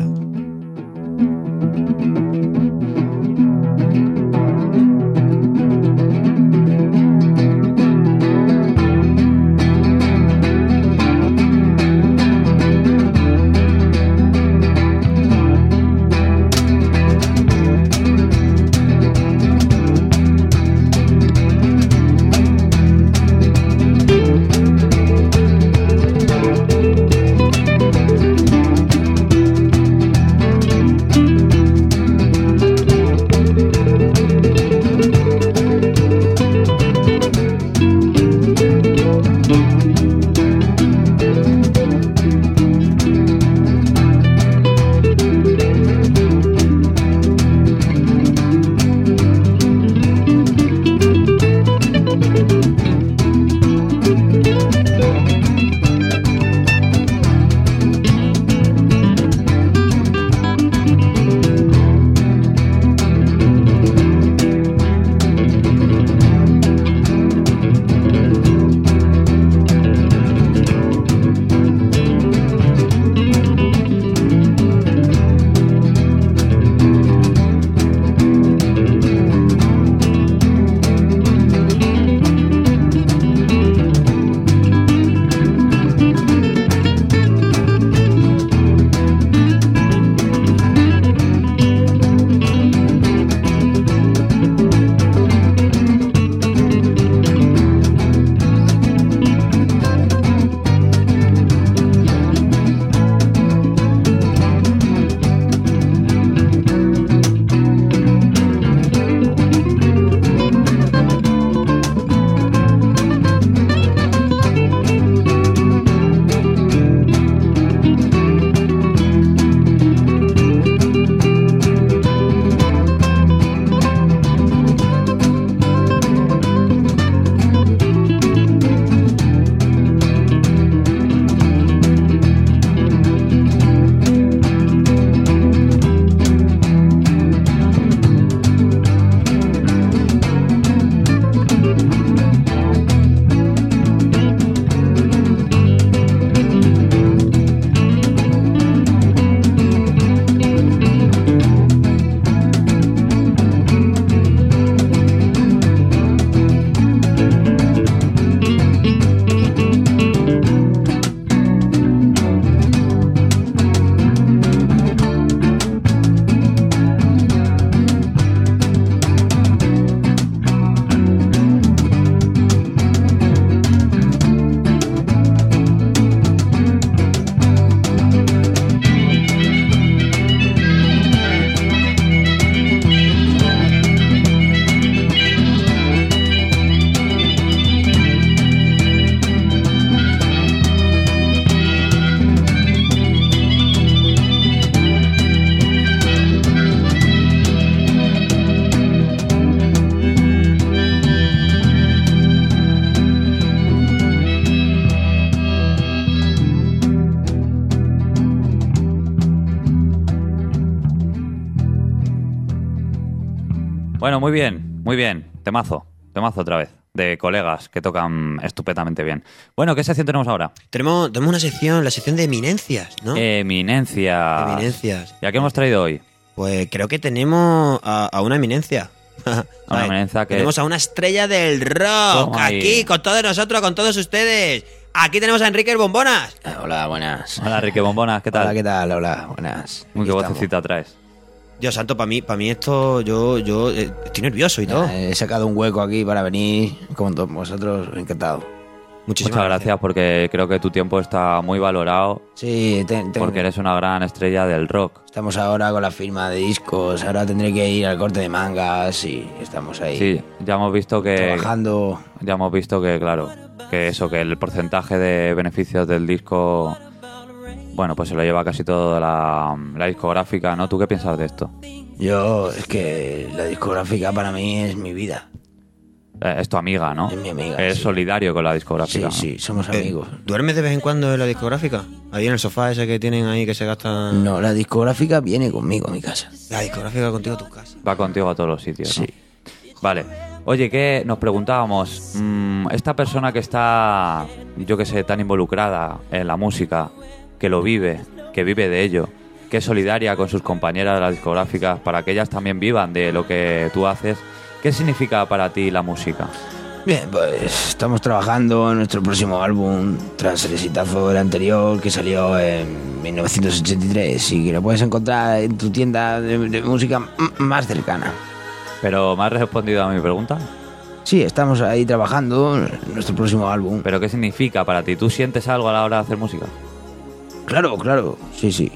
Bueno, muy bien, muy bien. Temazo, temazo otra vez. De colegas que tocan estupendamente bien. Bueno, ¿qué sección tenemos ahora? Tenemos, tenemos una sección, la sección de eminencias, ¿no? Eminencias. Eminencias. ¿Y a qué hemos traído hoy? Pues creo que tenemos a, a una eminencia. A una eminencia que... Tenemos a una estrella del rock. Toma ahí. Aquí, con todos nosotros, con todos ustedes. Aquí tenemos a Enrique el Bombonas. Hola, buenas. Hola, Enrique Bombonas, ¿qué tal? Hola, ¿qué tal? Hola, buenas. Muy qué Aquí estamos. vocecita traes. Dios santo, para mí, para mí esto, yo, yo eh, estoy nervioso y todo. Ya, He sacado un hueco aquí para venir con todos vosotros, encantado. Muchísimas Muchas gracias porque creo que tu tiempo está muy valorado Sí, te- tengo- porque eres una gran estrella del rock. estamos ahora con la firma de discos, ahora tendré que ir al corte de mangas y estamos ahí Sí, ya hemos visto que trabajando. ya hemos visto que claro, que eso, que el porcentaje de beneficios del disco, bueno, pues se lo lleva casi todo la, la discográfica, ¿no? ¿Tú qué piensas de esto? Yo, es que la discográfica para mí es mi vida. Eh, es tu amiga, ¿no? Es mi amiga, Eres sí. solidario con la Sí, discográfica. ¿no? sí, somos Eh, amigos. ¿Duermes de vez en cuando en la discográfica? Ahí en el sofá ese que tienen ahí que se gasta... No, la discográfica viene conmigo a mi casa. La discográfica contigo a tu casa. Va contigo a todos los sitios, ¿no? Sí. Vale. Oye, ¿qué nos preguntábamos? Mm, esta persona que está, yo que sé, tan involucrada en la música, que lo vive, que vive de ello, que es solidaria con sus compañeras de las discográficas para que ellas también vivan de lo que tú haces, ¿qué significa para ti la música? Bien, pues estamos trabajando en nuestro próximo álbum tras el exitazo del anterior que salió en mil novecientos ochenta y tres y que lo puedes encontrar en tu tienda de, de música m- más cercana. Pero ¿me has respondido a mi pregunta? Sí, estamos ahí trabajando en nuestro próximo álbum. ¿Pero qué significa para ti? ¿Tú sientes algo a la hora de hacer música? Claro, claro, sí, sí.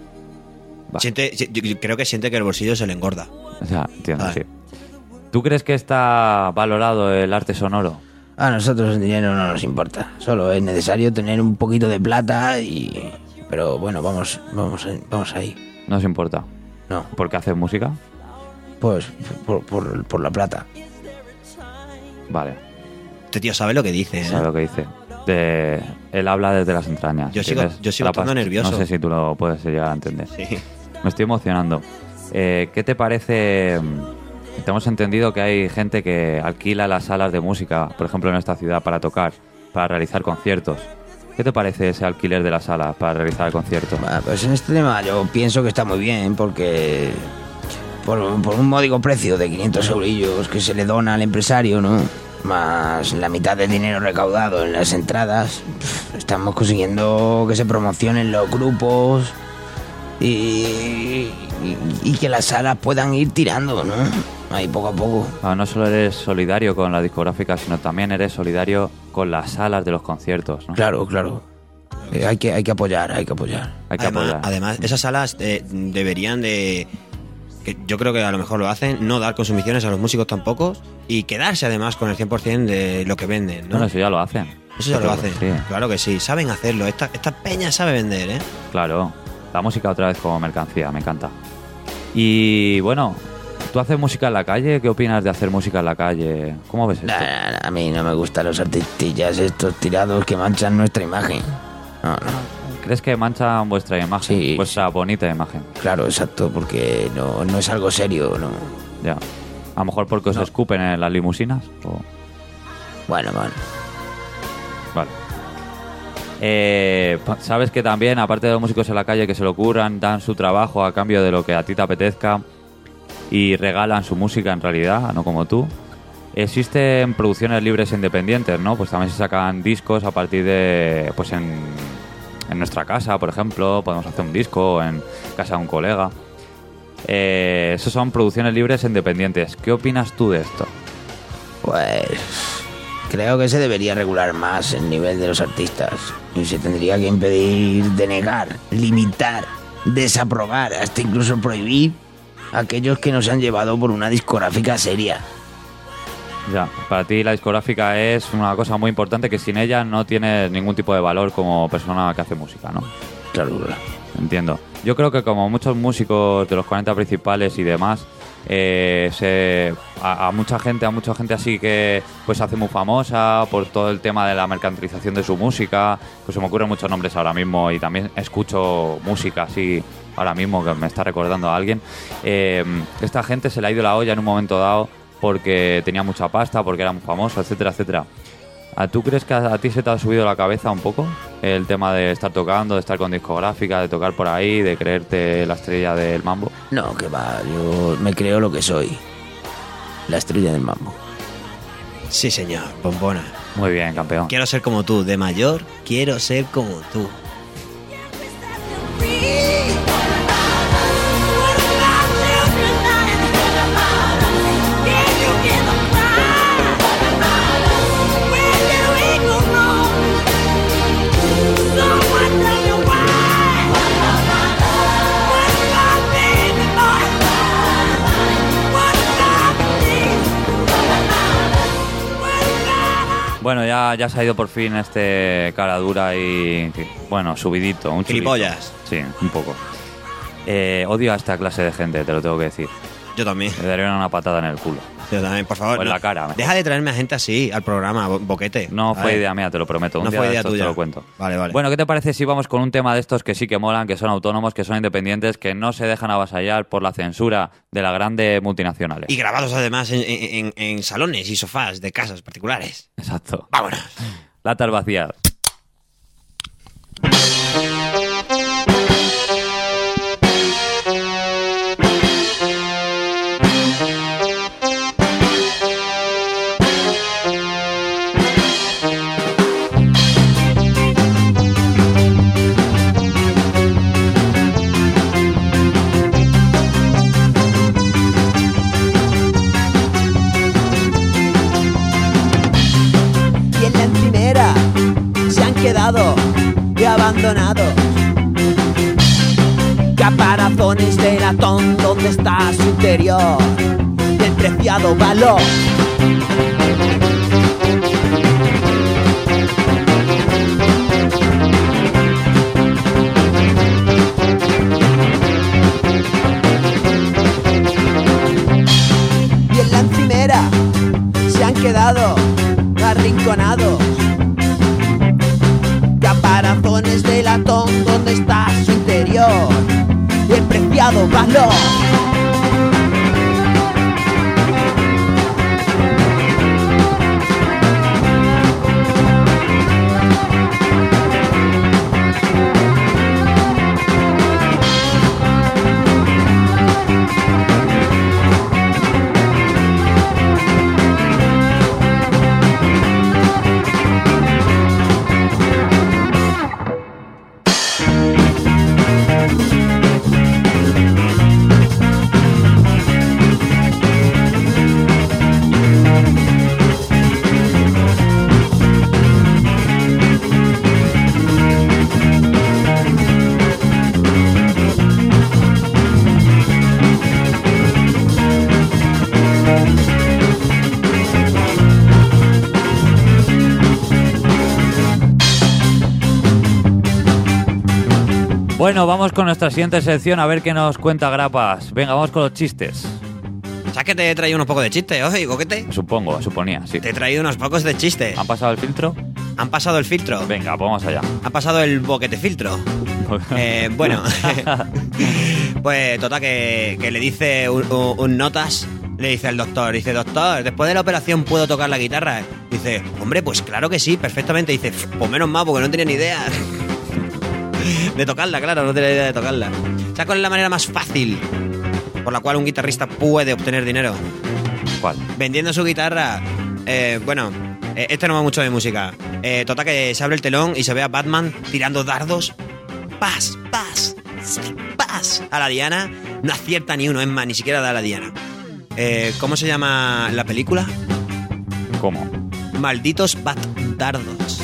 Va. Siente, si- yo creo que siente que el bolsillo se le engorda. O sea, entiendo, Vale. sí. ¿Tú crees que está valorado el arte sonoro? A nosotros el dinero no nos importa, solo es necesario tener un poquito de plata y... Pero bueno, vamos, vamos, vamos ahí. No os importa. No, ¿Por qué haces música? pues por, por, por la plata. Vale, Este tío sabe lo que dice, ¿eh? sabe lo que dice. De... Él habla desde las entrañas. Yo sigo- ¿entiendes? yo sigo La estando pas- nervioso. No sé si tú lo puedes llegar a entender. Sí. Me estoy emocionando. Eh, ¿Qué te parece? Tenemos entendido que hay gente que alquila las salas de música, por ejemplo en esta ciudad, para tocar, para realizar conciertos. ¿Qué te parece ese alquiler de las salas para realizar el concierto? Bueno, pues en este tema yo pienso que está muy bien porque por, por un módico precio de quinientos eurillos que se le dona al empresario, ¿no? Más la mitad del dinero recaudado en las entradas, pf, estamos consiguiendo que se promocionen los grupos y, y, y que las salas puedan ir tirando, ¿no? Ahí poco a poco. Ah, no solo eres solidario con la discográfica, sino también eres solidario con las salas de los conciertos, ¿no? Claro, claro. Eh, hay, que, hay que apoyar, hay que apoyar. Hay que además, apoyar. además, esas salas eh, deberían de... que yo creo que a lo mejor lo hacen, no dar consumiciones a los músicos tampoco y quedarse además con el cien por ciento de lo que venden, ¿no? Bueno, eso ya lo hacen. Eso ya lo hacen. Sí, Claro que sí, saben hacerlo. Esta, esta peña sabe vender, ¿eh? claro. La música otra vez como mercancía, me encanta. Y bueno, ¿tú haces música en la calle? ¿Qué opinas de hacer música en la calle? ¿Cómo ves esto? Nah, nah, nah, a mí no me gustan los artistillas estos tirados que manchan nuestra imagen. No, no. ¿Crees que manchan vuestra imagen? Sí. Vuestra bonita imagen. Claro, exacto, porque no, no es algo serio, no. Ya. A lo mejor porque os No. escupen en las limusinas. O... Bueno, bueno. Vale. Eh, pa- Sabes que también, aparte de los músicos en la calle que se lo curran, dan su trabajo a cambio de lo que a ti te apetezca y regalan su música en realidad, no como tú. Existen producciones libres e independientes, ¿no? Pues también se sacan discos a partir de, pues en, en nuestra casa, por ejemplo, podemos hacer un disco o en casa de un colega. Eh, Esas son producciones libres e independientes. ¿Qué opinas tú de esto? Pues creo que se debería regular más el nivel de los artistas y se tendría que impedir, denegar, limitar, desaprobar, hasta incluso prohibir a aquellos que nos han llevado por una discográfica seria. Ya, para ti la discográfica es una cosa muy importante que sin ella no tienes ningún tipo de valor como persona que hace música, ¿no? Claro, claro. Entiendo. Yo creo que como muchos músicos de los cuarenta principales y demás, eh, se, a, a mucha gente, a mucha gente así que pues se hace muy famosa por todo el tema de la mercantilización de su música, pues se me ocurren muchos nombres ahora mismo y también escucho música así ahora mismo, que me está recordando a alguien. Eh, esta gente se le ha ido la olla en un momento dado porque tenía mucha pasta, porque era muy famoso, etcétera, etcétera. ¿Tú crees que a, a ti se te ha subido la cabeza un poco el tema de estar tocando, de estar con discográfica, de tocar por ahí, de creerte la estrella del mambo? No, que va, yo me creo lo que soy. La estrella del mambo. Sí, señor, bombona. Muy bien, campeón. Quiero ser como tú, de mayor, quiero ser como tú. Bueno, ya, ya se ha ido por fin este cara dura y, bueno, subidito. Un chulito. Gilipollas. Sí, un poco. Eh, odio a esta clase de gente, te lo tengo que decir. Yo también. Le daría una patada en el culo. Yo también, por favor. O en no. la cara. Mejor. Deja de traerme a gente así al programa, bo- boquete. No A fue ver. idea mía, te lo prometo. Un No día fue de idea estos tuya. te lo cuento. Vale, vale. Bueno, ¿qué te parece si vamos con un tema de estos que sí que molan, que son autónomos, que son independientes, que no se dejan avasallar por la censura de las grandes multinacionales? Y grabados además en, en- en salones y sofás de casas particulares. Exacto. Vámonos. Latas vacías. Y en la encimera se han quedado y abandonados caparazones de latón donde está su interior del preciado valor. Y en la encimera se han quedado arrinconados caparazones de latón donde está su interior el preciado valor. Bueno, vamos con nuestra siguiente sección a ver qué nos cuenta Grapas. Venga, vamos con los chistes. ¿Sabes que te he traído unos pocos de chistes hoy, coquete? Supongo, suponía, sí. Te he traído unos pocos de chistes. ¿Han pasado el filtro? Han pasado el filtro. Venga, pues vamos allá. Han pasado el boquete filtro. Eh, bueno, pues total que, que le dice un, un- un notas, le dice al doctor, dice, doctor, después de la operación ¿puedo tocar la guitarra? Dice, hombre, pues claro que sí, perfectamente. Dice, pues menos mal, porque no tenía ni idea de tocarla, claro, no tenía idea de tocarla. ¿Sabes cuál es la manera más fácil por la cual un guitarrista puede obtener dinero? ¿Cuál? Vendiendo su guitarra. Eh, bueno, eh, este no va mucho de música. Eh, total que se abre el telón y se ve a Batman tirando dardos. Paz, paz, paz. A la diana. No acierta ni uno, es más, ni siquiera da a la diana. Eh, ¿Cómo se llama la película? ¿Cómo? Malditos Bat-dardos.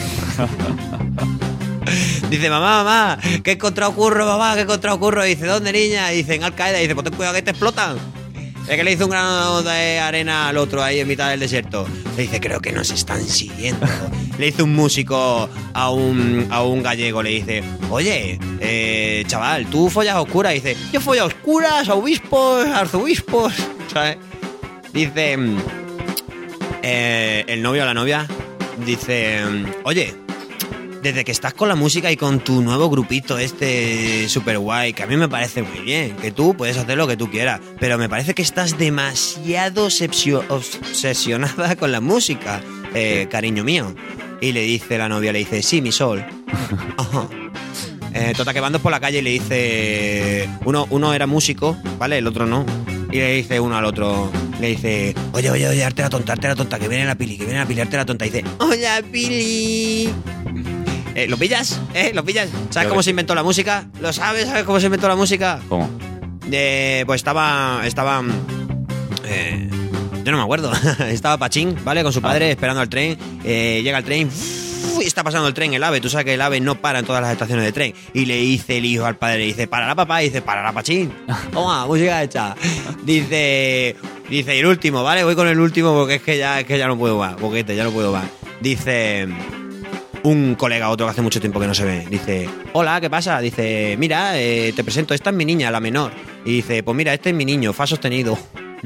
Dice, mamá, mamá, que he encontrado curro, mamá, que he encontrado curro. Y dice, ¿dónde, niña? Y dice, en Al Qaeda. Y dice, pues ten cuidado que te explotan. Es que le hizo un grano de arena al otro ahí en mitad del desierto. Le dice, creo que nos están siguiendo. Le hizo un músico a un, a un gallego, le dice, oye, eh, chaval, ¿tú follas a oscuras? Y dice, yo follo a oscuras, a obispos, a arzobispos, ¿sabes? Dice, eh, el novio o la novia, dice, oye, desde que estás con la música y con tu nuevo grupito este super guay, que a mí me parece muy bien, que tú puedes hacer lo que tú quieras, pero me parece que estás demasiado obsesio- obsesionada con la música, eh, cariño mío. Y le dice la novia, le dice, sí, mi sol. Ajá. Eh, total, que van dos por la calle y le dice... Uno, uno era músico, ¿vale? El otro no. Y le dice uno al otro... Le dice... Oye, oye, oye, arte la tonta, arte la tonta, que viene la pili, que viene la pili, arte la tonta. Y dice... Hola, pili. Eh, ¿Lo pillas? ¿Eh? ¿Lo pillas? ¿Sabes Yo cómo que- se inventó la música? ¿Lo sabes? ¿Sabes cómo se inventó la música? ¿Cómo? Eh, pues estaba... Estaba... Eh, yo no me acuerdo. Estaba Pachín, ¿vale? Con su padre esperando al tren. Eh, llega el tren... Y está pasando el tren, el AVE. Tú sabes que el AVE no para en todas las estaciones de tren. Y le dice el hijo al padre, le dice, parará papá, y dice, parará Pachín. Toma, música hecha. Dice, dice, y el último, ¿vale? Voy con el último porque es que ya, es que ya no puedo más. Boquete, ya no puedo más. Dice un colega, otro que hace mucho tiempo que no se ve. Dice, hola, ¿qué pasa? Dice, mira, eh, te presento, esta es mi niña, la menor. Y dice, pues mira, este es mi niño, fa sostenido.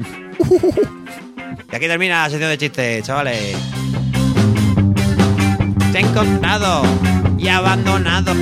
Y aquí termina la sección de chistes, chavales. Te he encontrado y abandonado.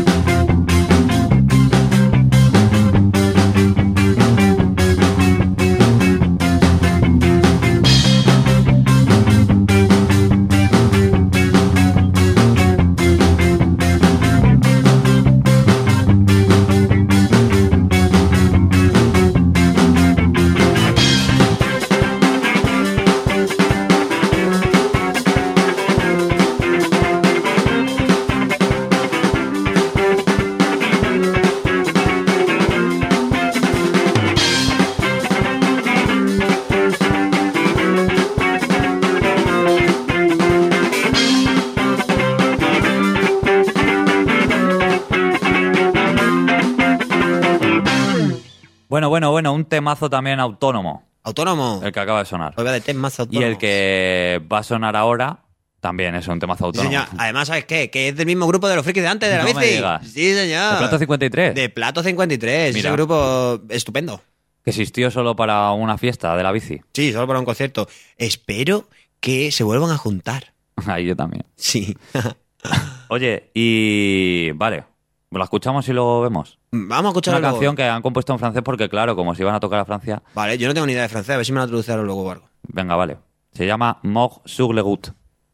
Bueno, bueno, bueno, un temazo también autónomo, Autónomo. el que acaba de sonar. Oiga, de temas Y autónomos. el que va a sonar ahora también es un temazo Sí, autónomo. señor. Además, ¿sabes qué? Que es del mismo grupo de los frikis de antes de la No me bici. digas. Sí, señor. ¿De Plato cincuenta y tres? De Plato cincuenta y tres. Mira. Ese grupo estupendo. Que existió solo para una fiesta de la bici. Sí, solo para un concierto. Espero que se vuelvan a juntar. Ahí yo también. Sí. Oye, y... Vale, ¿la escuchamos y luego vemos? Vamos a escuchar Una luego. canción que han compuesto en francés porque, claro, como si iban a tocar a Francia... Vale, yo no tengo ni idea de francés. A ver si me la traducieron luego o algo. Venga, vale. Se llama Mort sur les routes.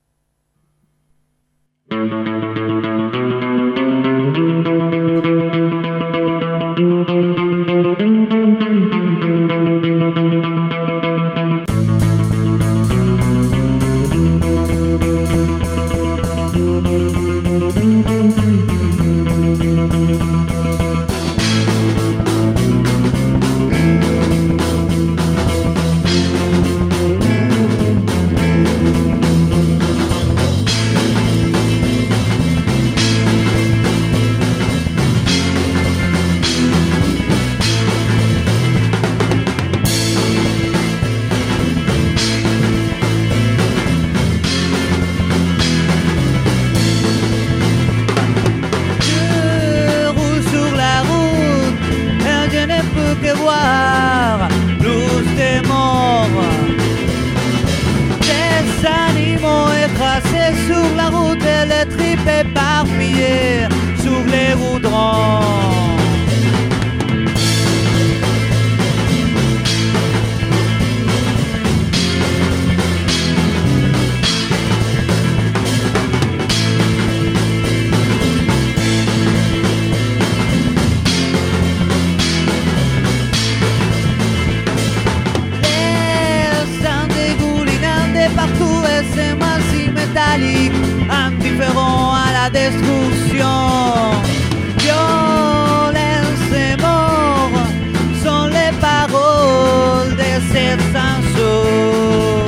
Je roule sur la route et je ne peux que voir plus de morts. Des animaux écrasés sur la route et les tripes éparpillées sur les goudrons. Les sang dégoulinant de partout et ces massifs métalliques indifférents à la destruction. Violence et mort sont les paroles de cette chanson.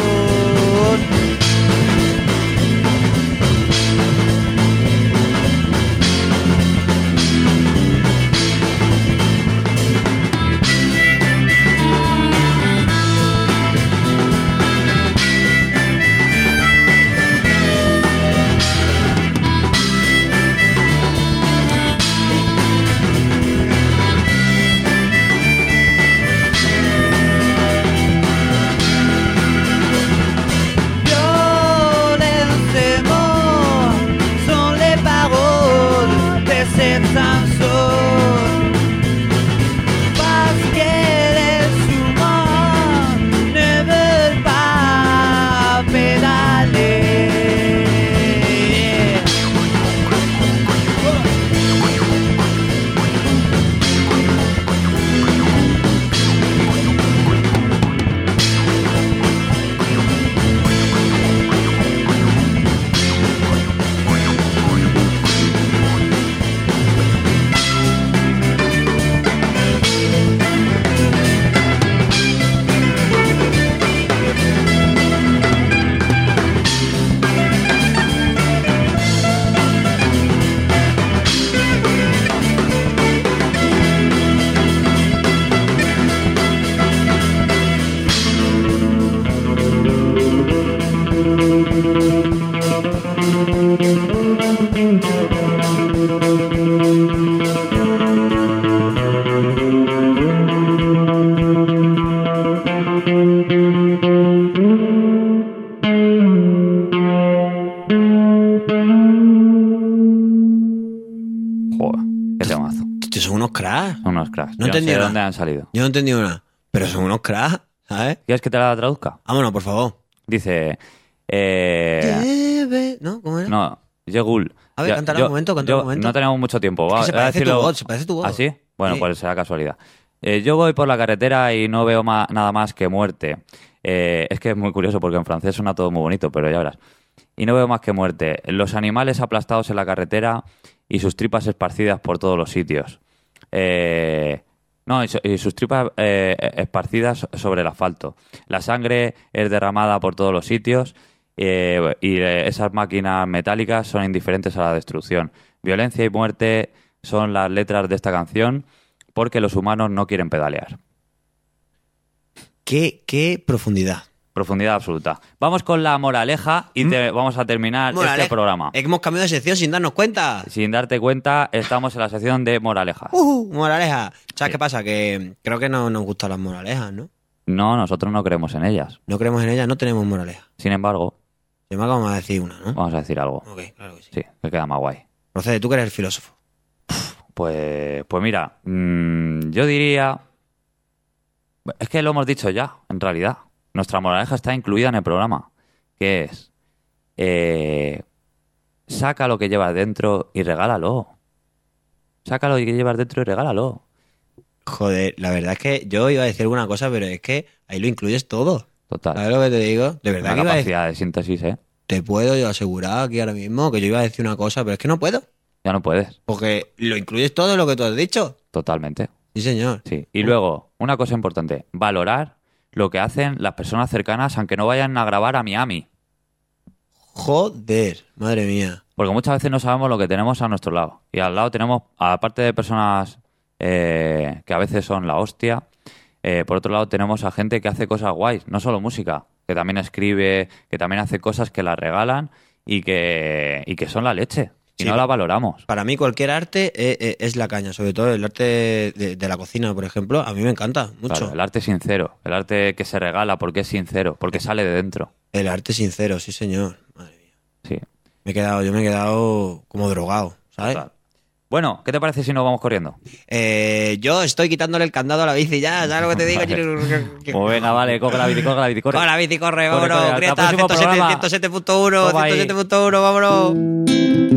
unos cracks. Son unos cracks. No Yo no sé entendí de nada. dónde han salido. Yo no entendí una. Pero son unos cracks, ¿sabes? ¿Quieres que te la traduzca? Vámonos, por favor. Dice... Eh, Lleve- ¿No? ¿Cómo era? no, Yegul. A ver, Yo- cántala yo- un momento, cántala yo- un momento. No tenemos mucho tiempo. Es que Va- se voy a parece tu decirlo- voz, se parece tu voz. ¿Ah, sí? Bueno, Sí. pues será casualidad. Eh, yo voy por la carretera y no veo ma- nada más que muerte. Eh, es que es muy curioso porque en francés suena todo muy bonito, pero ya verás. Y no veo más que muerte. Los animales aplastados en la carretera y sus tripas esparcidas por todos los sitios. Eh, no, y, su- y sus tripas eh, esparcidas sobre el asfalto. La sangre es derramada por todos los sitios eh, y eh, esas máquinas metálicas son indiferentes a la destrucción. Violencia y muerte son las letras de esta canción porque los humanos no quieren pedalear. ¿Qué, qué profundidad? Profundidad absoluta. Vamos con la moraleja y te- vamos a terminar Moraleja. este programa. Es que hemos cambiado de sección sin darnos cuenta. Sin darte cuenta, estamos en la sección de moralejas. Uh, moraleja. ¿Sabes Sí. qué pasa? Que creo que no nos gustan las moralejas, ¿no? No, nosotros no creemos en ellas. No creemos en ellas, no tenemos moraleja. Sin embargo, Sin embargo, vamos a decir una, ¿no? vamos a decir algo. Ok, claro que sí. Sí, que queda más guay. Procede, tú que eres el filósofo. Pues, pues mira, mm, yo diría... Es que lo hemos dicho ya, en realidad. Nuestra moraleja está incluida en el programa. Que es... eh, saca lo que llevas dentro y regálalo. Saca lo que llevas dentro y regálalo. Joder, la verdad es que yo iba a decir alguna cosa, pero es que ahí lo incluyes todo. Total. ¿Sabes lo que te digo? De verdad Una que iba a decir, capacidad de síntesis, ¿eh? te puedo yo asegurar aquí ahora mismo que yo iba a decir una cosa, pero es que no puedo. Ya no puedes. Porque lo incluyes todo lo que tú has dicho. Totalmente. Sí, señor. Sí. Y luego, una cosa importante. Valorar lo que hacen las personas cercanas aunque no vayan a grabar a Miami. Joder, madre mía. Porque muchas veces no sabemos lo que tenemos a nuestro lado. Y al lado tenemos, aparte de personas eh, que a veces son la hostia, eh, por otro lado tenemos a gente que hace cosas guays, no solo música, que también escribe, que también hace cosas que las regalan y que, y que son la leche. Y Sí. no la valoramos. Para mí cualquier arte eh, eh, es la caña, sobre todo el arte de, de la cocina, por ejemplo, a mí me encanta mucho. Claro, el arte sincero, el arte que se regala porque es sincero, porque sale de dentro. El arte sincero, sí, señor. Madre mía. Sí. Me he quedado, yo me he quedado como drogado, ¿sabes? Total. Bueno, ¿qué te parece si nos vamos corriendo? Eh, yo estoy quitándole el candado a la bici ya, ¿sabes lo que te digo? Pues venga, vale, coge la bici, coge la bici, corre. Con la bici, corre, Corre, vámonos, corre, hasta el Grieta, próximo programa. ciento siete punto uno, Toma ahí. ciento siete punto uno, vámonos.